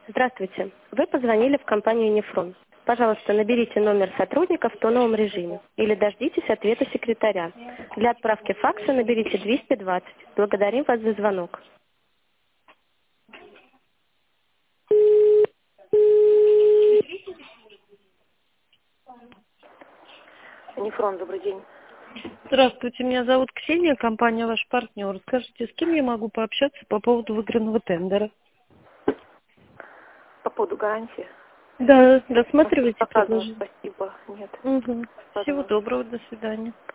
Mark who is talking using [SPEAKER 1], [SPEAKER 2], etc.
[SPEAKER 1] Здравствуйте. Вы позвонили в компанию «Нефрон». Пожалуйста, наберите номер сотрудника в тоновом режиме или дождитесь ответа секретаря. Для отправки факса наберите 220. Благодарим вас за звонок. «Нефрон», добрый день.
[SPEAKER 2] Здравствуйте, меня зовут Ксения, компания «Ваш партнер». Скажите, с кем я могу пообщаться по поводу выигранного тендера?
[SPEAKER 1] По поводу гарантии.
[SPEAKER 2] Да, рассматривайте
[SPEAKER 1] Показываю,
[SPEAKER 2] предложение.
[SPEAKER 1] спасибо. Нет.
[SPEAKER 2] Угу. Всего
[SPEAKER 1] Показываю.
[SPEAKER 2] доброго, до свидания.